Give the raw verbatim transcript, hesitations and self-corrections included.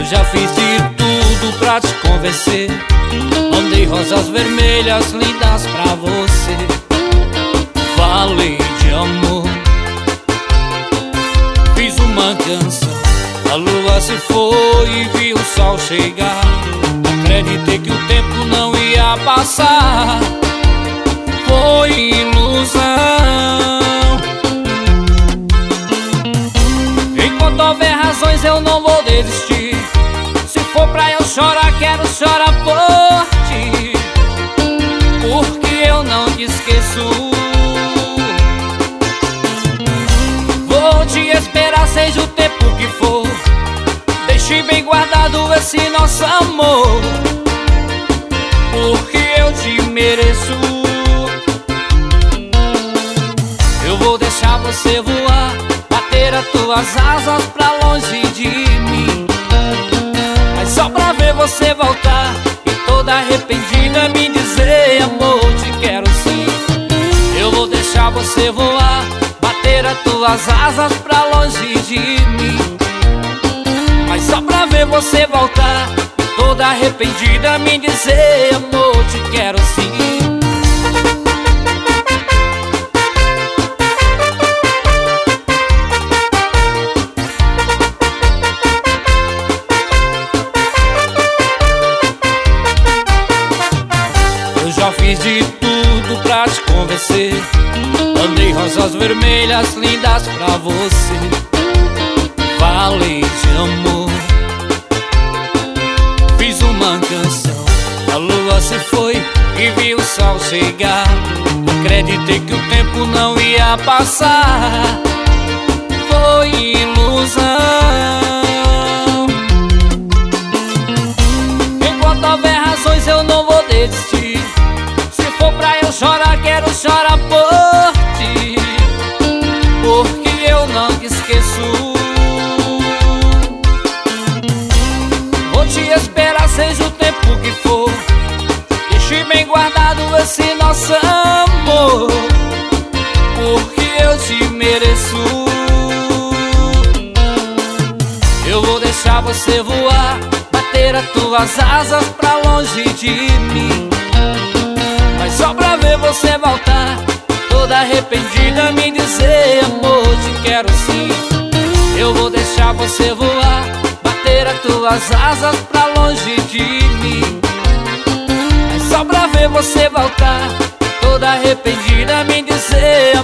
já fiz de tudo pra te convencer. Mandei rosas vermelhas lindas pra você. Falei de amor, fiz uma canção. A lua se foi e vi o sol chegar. Acreditei que o tempo não ia passar. Foi ilusão. Enquanto houver razões eu não vou desistir. Se for pra eu chorar, quero chorar por ti, porque eu não te esqueço. Vou te esperar, seja o tempo que for. Deixe bem guardado esse nosso amor, porque eu te mereço. Eu vou deixar você voar, bater as tuas asas pra longe de mim, mas só pra ver você voltar e toda arrependida me dizer: amor, te quero sim. Eu vou deixar você voar, bater as tuas asas pra longe de mim, mas só pra ver você voltar e toda arrependida me dizer: amor, te quero sim. Já fiz de tudo pra te convencer. Mandei rosas vermelhas lindas pra você. Falei de amor, fiz uma canção. A lua se foi e vi o sol chegar. Acreditei que o tempo não ia passar. Foi ilusão. Enquanto houver razões eu não vou desistir. Se for pra eu chorar, quero chorar por ti, porque eu não te esqueço. Vou te esperar, seja o tempo que for. Deixe bem guardado esse nosso amor, porque eu te mereço. Eu vou deixar você voar, bater as tuas asas pra longe de mim, mas só pra ver você voltar, toda arrependida me dizer: amor, te quero sim. Eu vou deixar você voar, bater as tuas asas pra longe de mim, mas só pra ver você voltar, toda arrependida me dizer: